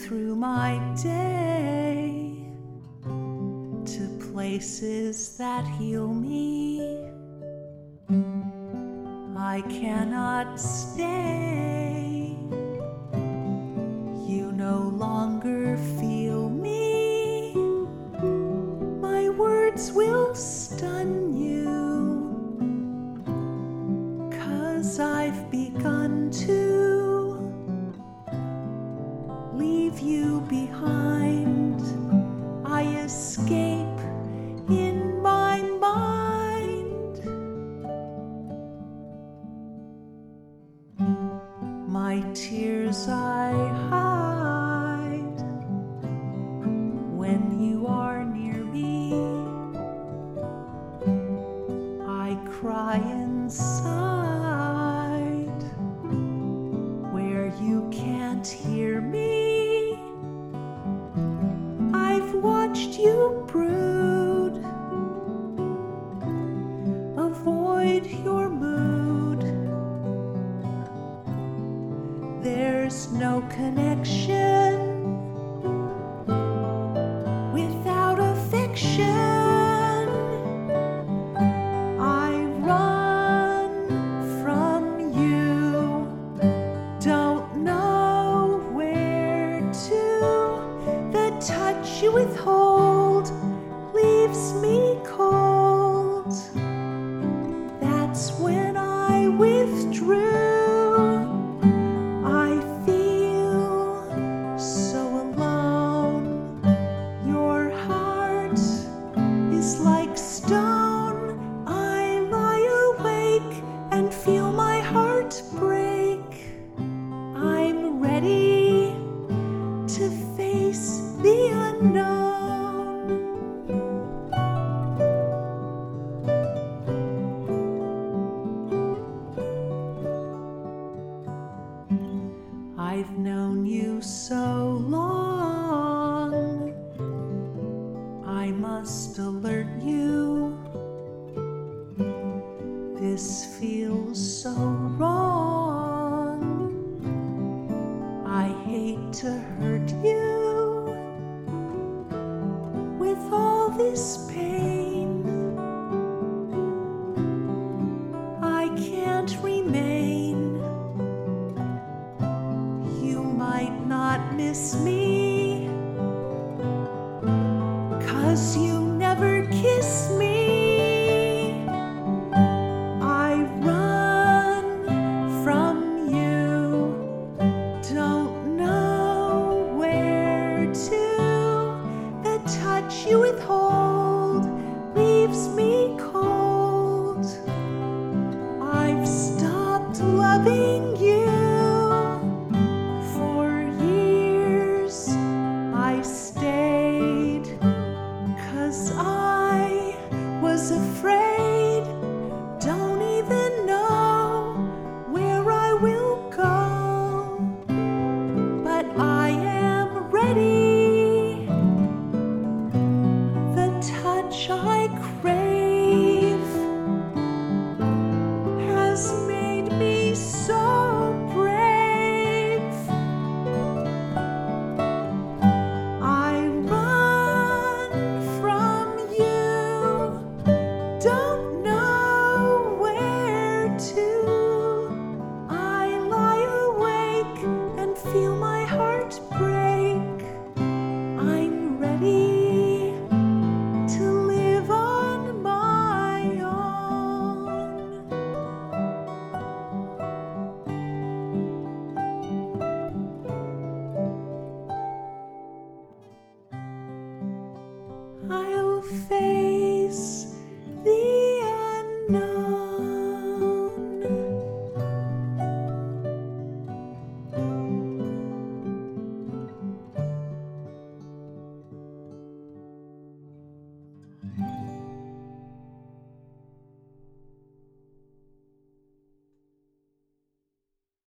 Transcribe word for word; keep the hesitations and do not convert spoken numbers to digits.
through my day to places that heal me. I cannot stay. You no longer feel me. My words will stun you, 'cause I've begun to leave you behind. I escape in my mind. My tears I hide when you are near me. I cry inside where you can't hear me. I've watched you brood, avoid your mood. There's no connection without affection. I run from you, don't know where to. The touch you withhold leaves me cold. That's when I withdrew. I feel so alone. Your heart is like stone. I lie awake and feel my heart break. I'm ready to face the unknown. I've known you so long, I must alert you. This feels so wrong. I hate to hurt you with all this pain. I can't remain. You might not miss me, 'cause you